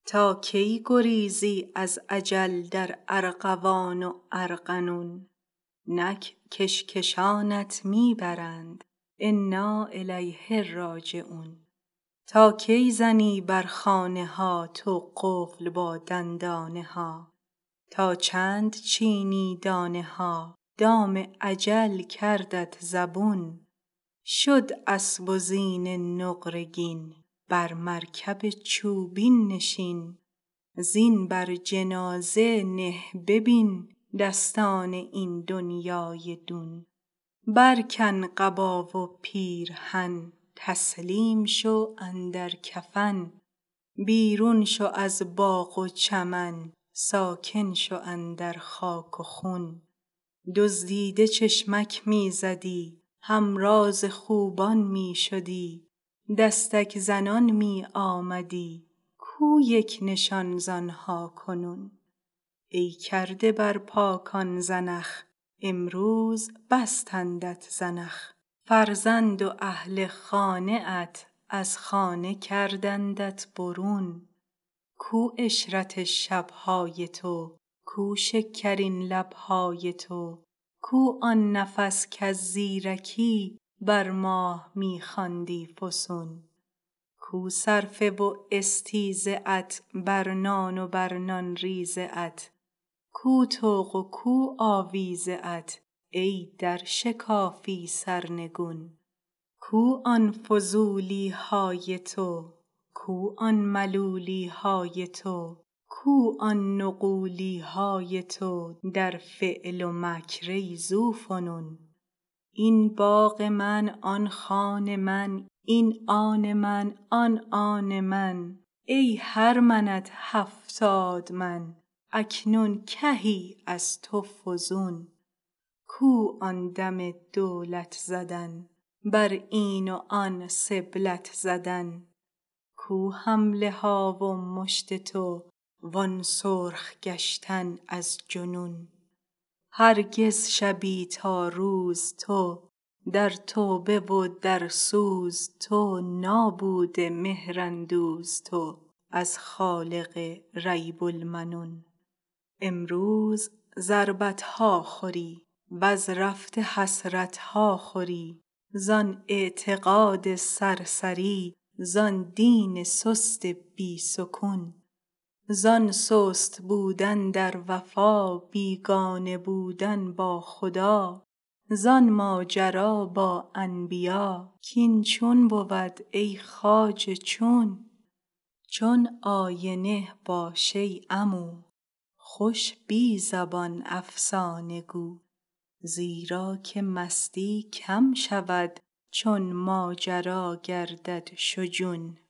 تا کی گریزی از اجل در ارغوان و ارغنون نک کشکشانت می برند انا الیه راجعون تا کی زنی بر خانه ها تو قفل با دندانه ها تا چند چینی دانه ها دام اجل کردت زبون شد اسب و زین نقره گین بر مرکب چوبین نشین زین بر جنازه نه ببین دستان این دنیای دون برکن قبا و پیرهن تسلیم شو اندر کفن بیرون شو از باغ و چمن ساکن شو اندر خاک و خون دزدیده چشمک می زدی همراز خوبان می شدی دستک زنان می آمدی کو یک نشان زآنها کنون ای کرده بر پاکان زنخ امروز بستندت زنخ فرزند و اهل خانه ات از خانه کردندت برون کو عشرت شب های تو کو شکرین لب های تو کو آن نفس کز زیرکی بر ماه می خواندی فسون کو صرفه و استیزه ات بر نان و بر نان ریزه ات کو طوق و کو آویزه ات ای در شکافی سرنگون کو آن فضولی های تو کو آن ملولی های تو کو آن نغولی های تو در فعل و مکر ای ذوفنون این باغ من آن خان من این آن من آن آن من ای هر منت 70 من اکنون کهی از تو فزون کو آن دم دولت زدن بر این و آن سبلت زدن کو حمله ها و مشت تو وان سرخ گشتن از جنون هرگز شبی تا روز تو در توبه و در سوز تو نابوده مهر اندوز تو از خالق ریب المنون امروز ضربت ها خوری وز رفته حسرت ها خوری زان اعتقاد سرسری زان دین سست بی سکون زان سست بودن در وفا بیگانه بودن با خدا زان ماجرا با انبیا کین چون بود ای خواجه چون چون آینه باش ای عمو خوش بی زبان افسانه گو زیرا که مستی کم شود چون ماجرا گردد شجون